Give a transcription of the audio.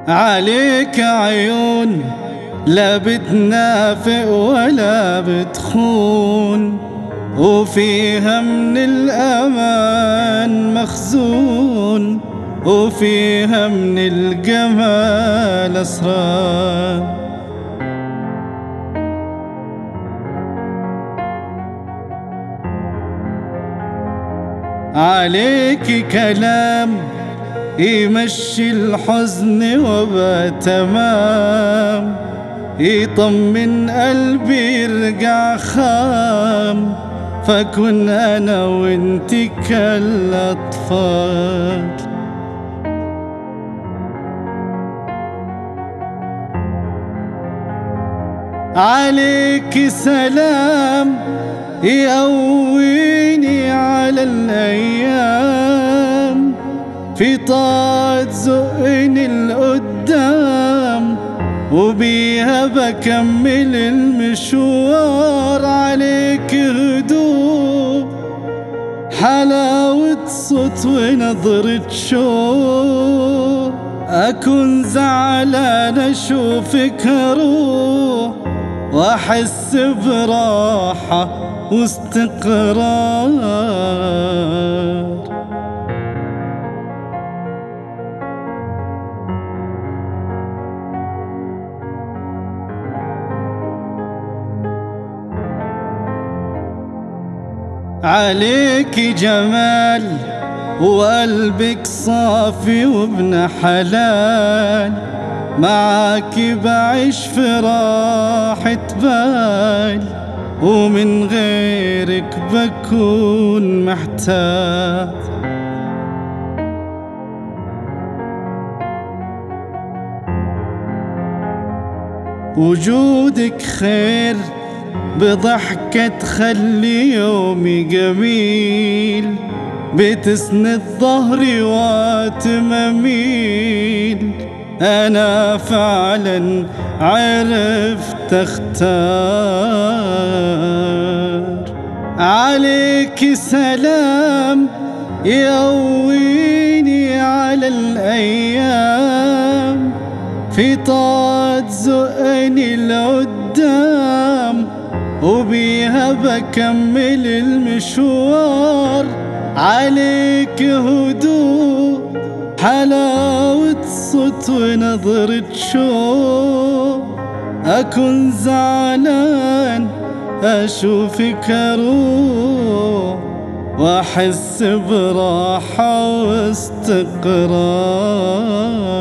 عليك عيون لا بتنافق ولا بتخون، وفيها من الأمان مخزون، وفيها من الجمال أسرار. عليك كلام يمشي الحزن وبقى تمام، يطمن قلبي يرجع خام، فكن أنا وانتي كالأطفال. عليك سلام يقويني على الأيام، في طاعة زقني لقدام، وبيها بكمل المشوار. عليك هدوء حلاوة صوت ونظرة شوق، أكون زعلان أشوفك أروح، وأحس براحة واستقرار. عليك جمال وقلبك صافي وابن حلال، معاك بعيش في راحة بال، ومن غيرك بكون محتاج. وجودك خير بضحكة تخلي يومي جميل، بتسند ظهري وقت ما أميل، أنا فعلا عرفت أختار. عليك سلام يقويني على الأيام، في طاعة زقني لقدام، وبيها بكمل المشوار. عليك هدوء حلاوة صوت ونظرة شوق، أكون زعلان أشوفك أروح، وأحس براحة واستقرار.